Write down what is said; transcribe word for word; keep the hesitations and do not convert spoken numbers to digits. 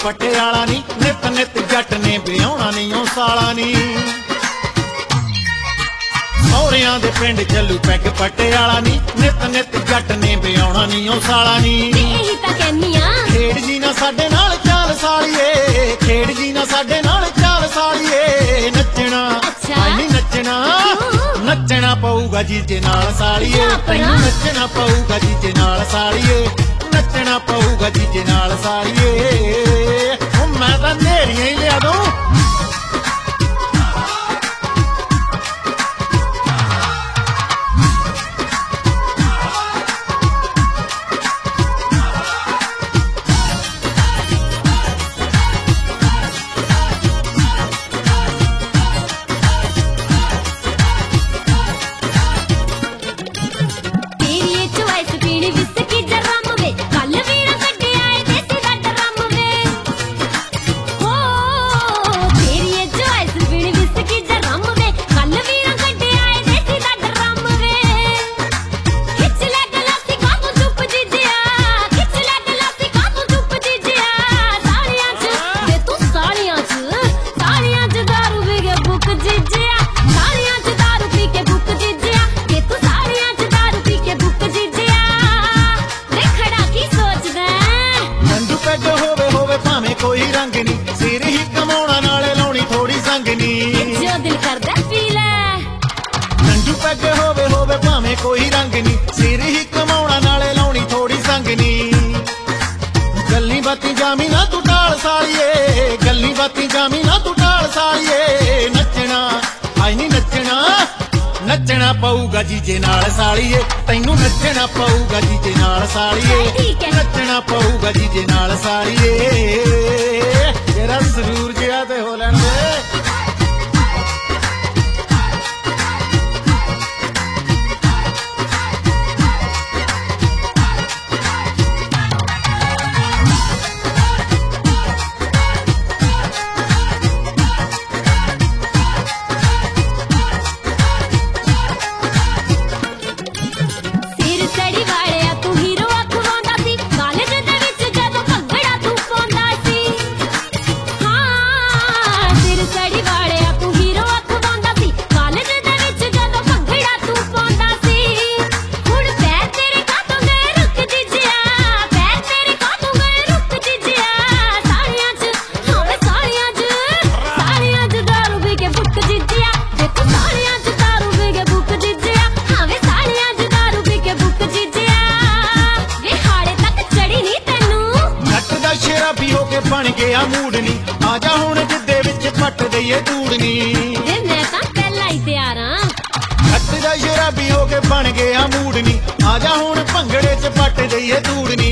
पटियाला नी नित नित जट ने ब्याहना नी ओ साला नी सौरियां दे पिंड चलू पैग पटियाला नी नित नित जट ने ब्याहना नी ओ साला नी ਇਹੀ ਤਾਂ ਕਹਿੰਨੀ ਆ खेड़ जी ना साडे नाल चाल सालिए खेड़ जी ना साडे नाल चाल सालिए नचना अच्छा। आई नी नचना नचना पऊगा जीजे नाल सालिए जा परा। तैनूं नचना पऊगा जीजे नाल सालिए नचना पऊगा जीजे नाल सालिए ओ मैं तां नेरियां ही लिया दूं कोई रंग नी सिर ही कमाउणा नाले लाउणी थोड़ी संग नी जो दिल करदा पी लै नंजू पैग होवे होवे भावें कोई रंग नी सिर ही कमाउणा नाले लाउणी थोड़ी संग नी गल्ली बाती जामी ना तू टाल सालिए गल्ली बाती जामी ना तू टाल सालिए नचना आई नी नचना नचना पऊगा जीजे नाल सालिए तैनूं नचना पऊगा जीजे नाल सालिए नचना पऊगा जीजे नाल सालिए तेरा सरूर जिहा ते हो लैण दे बन गया मूड नी आजा हुण जिद्दे विच पट दईए तूड़नी वे मैं तां पहला ही तैयार हां हट जा शराबी हो के बन गया मूड नी आजा हुण भंगड़े च पट दईए तूड़नी